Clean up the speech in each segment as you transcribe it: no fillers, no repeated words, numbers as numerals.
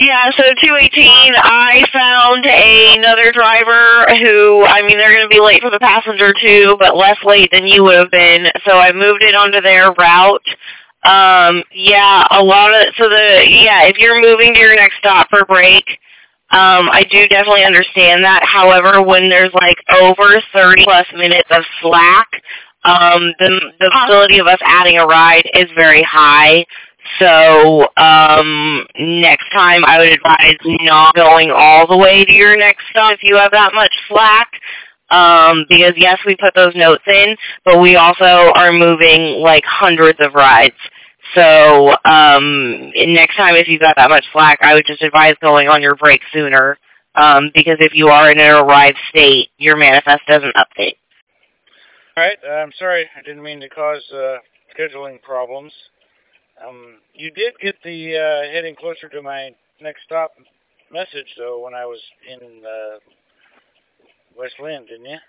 Yeah, so 218, I found another driver who, I mean, they're going to be late for the passenger too, but less late than you would have been. So I moved it onto their route. Yeah, if you're moving to your next stop for break, I do definitely understand that. However, when there's like over 30 plus minutes of slack, the possibility of us adding a ride is very high. So, next time I would advise not going all the way to your next stop if you have that much slack. Because yes, we put those notes in, but we also are moving like hundreds of rides. So, next time if you've got that much slack, I would just advise going on your break sooner. Because if you are in an arrived state, your manifest doesn't update. Alright, I'm sorry, I didn't mean to cause, scheduling problems. You did get the, heading closer to my next stop message, though, when I was in, West Lynn, didn't you?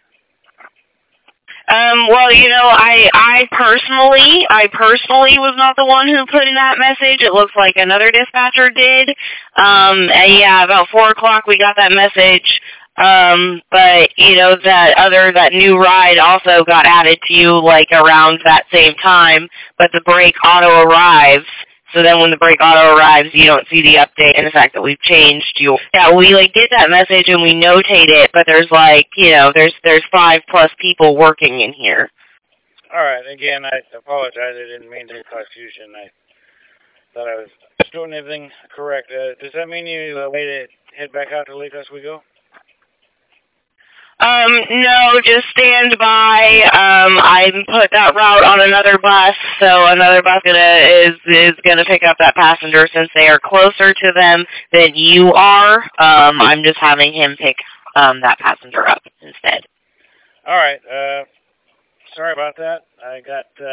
Well, I personally was not the one who put in that message. It looks like another dispatcher did. And yeah, about 4 o'clock we got that message. But, that new ride also got added to you, like, around that same time, but the brake auto arrives. So then when the brake auto arrives, you don't see the update and the fact that we've changed you. Yeah, we, get that message and we notate it, but there's, there's 5+ people working in here. Alright, again, I apologize. I didn't mean to cause confusion. I thought I was doing everything correct. Does that mean you way to head back out to Lake Oswego? No, just stand by. I put that route on another bus, so another bus is gonna pick up that passenger since they are closer to them than you are. I'm just having him pick that passenger up instead. Alright, sorry about that. I got